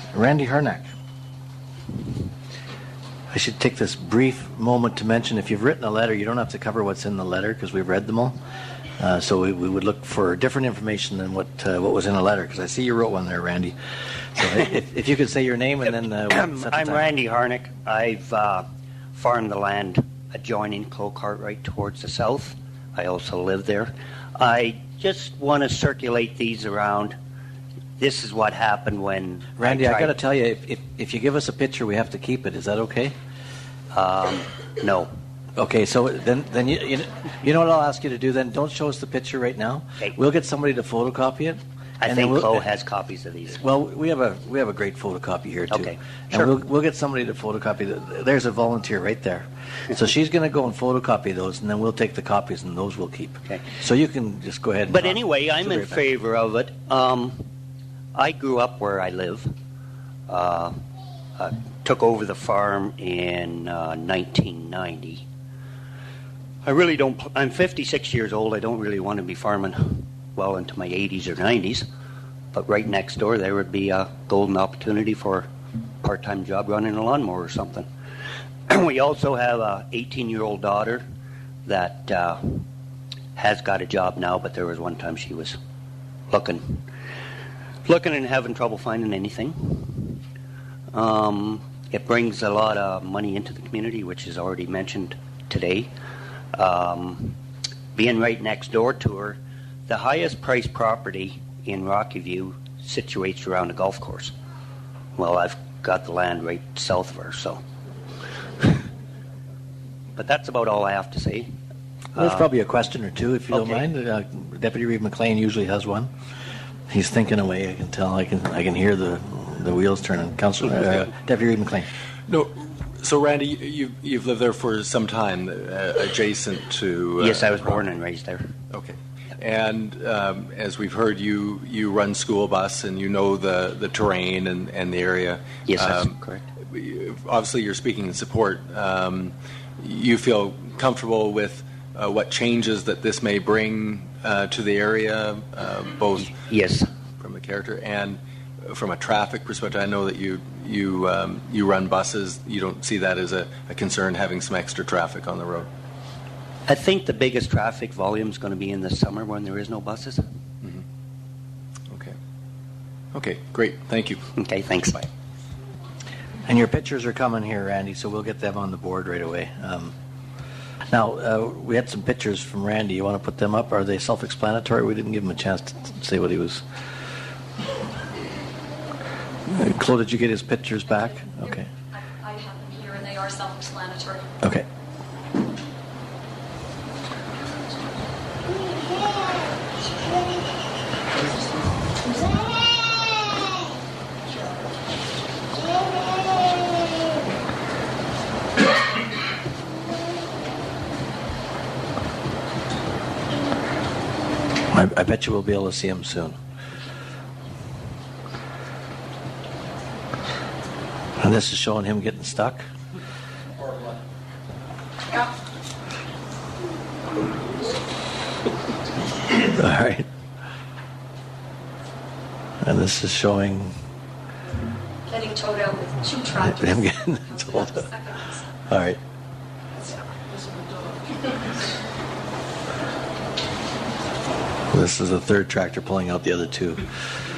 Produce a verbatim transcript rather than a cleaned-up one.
Randy Harnack. I should take this brief moment to mention, if you've written a letter, you don't have to cover what's in the letter because we've read them all. Uh, so we, we would look for different information than what uh, what was in a letter, because I see you wrote one there, Randy. So if, if you could say your name and then... Uh, we'll set the I'm time. Randy Harnack. I've uh, farmed the land adjoining Clocartwright right towards the south. I also live there. I just want to circulate these around. This is what happened when Randy, I, I got to tell you, if, if if you give us a picture, we have to keep it. Is that okay? Um, no. Okay, so then then you, you you know what I'll ask you to do then? Don't show us the picture right now. Okay. We'll get somebody to photocopy it. I and think then we'll, Chloe has copies of these. Well, we have a we have a great photocopy here too. Okay, and sure. we'll we'll get somebody to photocopy. The, there's a volunteer right there, so she's going to go and photocopy those, and then we'll take the copies, and those we'll keep. Okay. So you can just go ahead. And But talk. anyway, I'm She'll be in right back. favor of it. Um, I grew up where I live. Uh, uh, took over the farm in uh, nineteen ninety. I really don't. pl- I'm fifty-six years old. I don't really want to be farming well into my eighties or nineties. But right next door, there would be a golden opportunity for a part-time job running a lawnmower or something. We also have a eighteen-year-old daughter that uh, has got a job now, but there was one time she was looking, looking and having trouble finding anything. Um, it brings a lot of money into the community, which is already mentioned today. Um, being right next door to her, the highest priced property in Rocky View situates around a golf course. Well, I've got the land right south of her, so. But that's about all I have to say. Well, there's Uh, probably a question or two, if you okay. don't mind. Uh, Deputy Reeve McLean usually has one. He's thinking away. I can tell. I can. I can hear the the wheels turning. Councilor uh, Deputy Reeve McLean. No, so Randy, you've you've lived there for some time, uh, adjacent to. Uh, yes, I was born and raised there. Okay, and um, as we've heard, you you run school bus and you know the, the terrain and, and the area. Yes, that's Um, correct. Obviously, you're speaking in support. Um, you feel comfortable with uh, what changes that this may bring uh, to the area, uh, both Yes. from a character and from a traffic perspective. I know that you you um, you run buses. You don't see that as a, a concern, having some extra traffic on the road. I think the biggest traffic volume is going to be in the summer when there is no buses. Mm-hmm. Okay. Okay. Great. Thank you. Okay, thanks. Bye. And your pictures are coming here, Randy, so we'll get them on the board right away. Um, now, uh, we had some pictures from Randy. You want to put them up? Are they self-explanatory? We didn't give him a chance to say what he was... Uh, Claude, did you get his pictures back? Okay. I, I have them here, and they are self-explanatory. Okay. I, I bet you we'll be able to see him soon. And this is showing him getting stuck. Yeah. All right. And this is showing Getting towed out with two tractors. him getting told. All right. This is the third tractor pulling out the other two.